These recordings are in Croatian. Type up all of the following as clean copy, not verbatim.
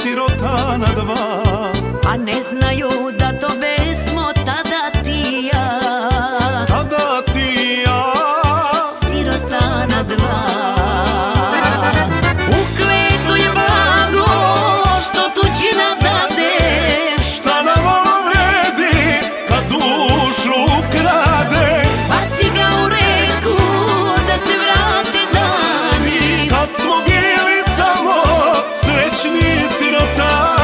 sirota na dva, a ne znaju da to besmo tada ti i ja. tada ti i ja, sirota na dva. U kvetu je blago što tuđina dade, šta nam ono vredi kad dušu ukrade. baci ga u reku da se vrate dani, Kad smo bili samo srećni sirotani.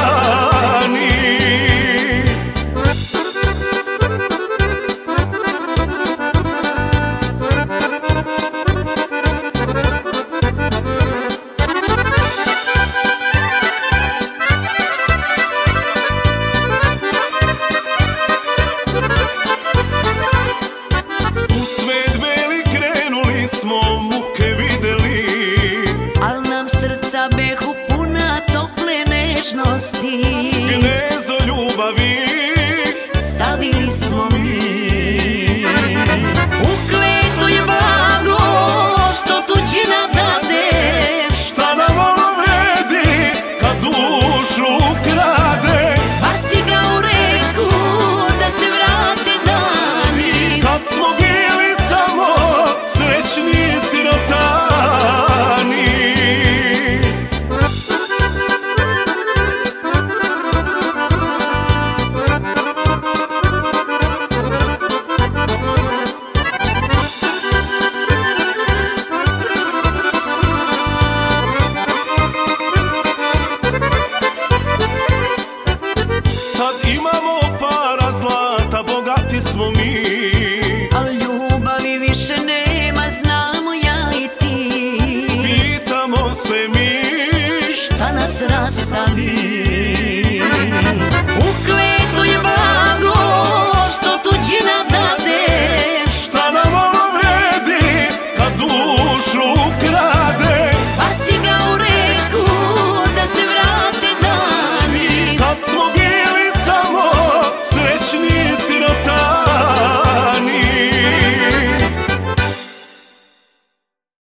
U svet beli krenuli smo, muke videli, al nam srca behu puna tople nežnosti.